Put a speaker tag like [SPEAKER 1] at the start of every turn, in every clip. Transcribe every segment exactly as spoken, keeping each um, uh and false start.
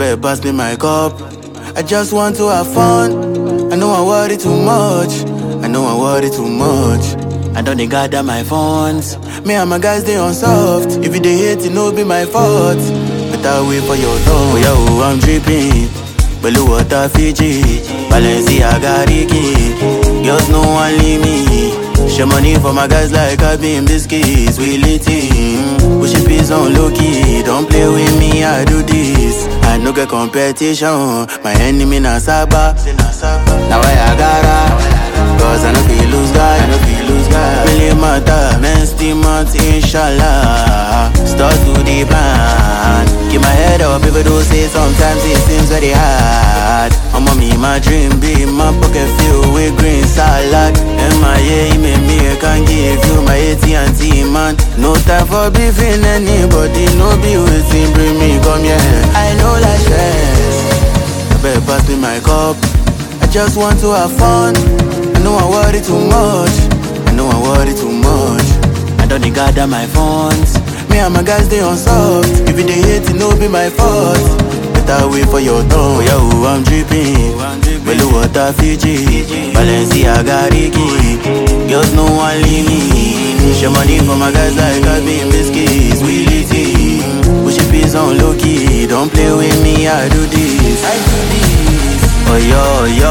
[SPEAKER 1] better pass me my cup. I just want to have fun. I know I worry too much. I know I worry too much. I don't dey gather my funds. Me and my guys they on soft. If you dey hate, it no be my fault. Better wait for your turn. Oh yo, I'm dripping. Blue water Fiji, Balenciaga Ricky. Girls no one leave me. Share money for my guys like I been biscuits. We lit it. Push it peace on low key. Don't play with me, I do this. I no get competition. My enemy na Saba. Now I gotta. Cause I no feel lose guy, I no feel lose guy. Really matter, men still months, inshallah. Start to the plan. Keep my head up, people do say sometimes it seems very hard. I'm on me, my dream be my pocket filled with green salad. M I A, me me, I can give you my A T and T man. No time for beefing anybody, no be waiting, bring me, come here. I know like stress. I better pass me my cup. I just want to have fun. I know I worry too much. I know I worry too much. I don't dey gather my funds. Me and my guys they on soft. If you dey hate, it no be my fault. Better wait for your turn. Oh yo, I'm dripping. Blue water Fiji, Balenciaga Ricky. Girls no one leave me. Share money for my guys like I been biscuits. We lit it. Push it peace on low key. Don't play with me, I do this. I do this. Oh yo, yo,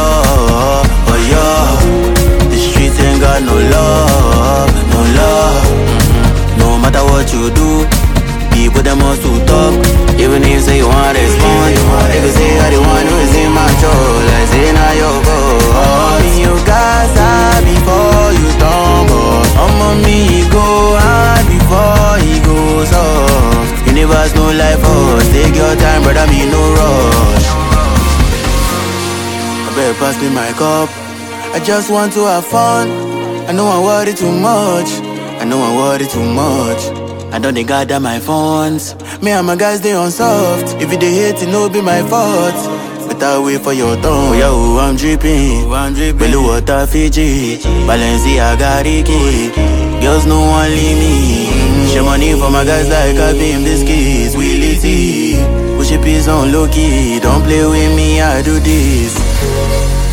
[SPEAKER 1] oh yo. The streets ain't got no love, no love. Mm-hmm. No matter what you do, people them must to talk. Even if say you want respond, they can say how they want to is in my control. I say now you go. Oh, me you Gaza before you stumble. I'm on me go hard before he goes off. Universe no life for us. Take your time, brother, me no rush. Better pass me my cup. I just want to have fun. I know I worry too much. I know I worry too much. I don't dey gather my funds. Me and my guys they on soft. If you dey hate, it no be my fault. Better wait for your turn. Oh yo, I'm dripping. Blue water Fiji, Balenciaga Ricky. Girls no one leave me. Share money for my guys like I been biscuits. We lit it. Push it peace on low key. Don't play with me, I do this.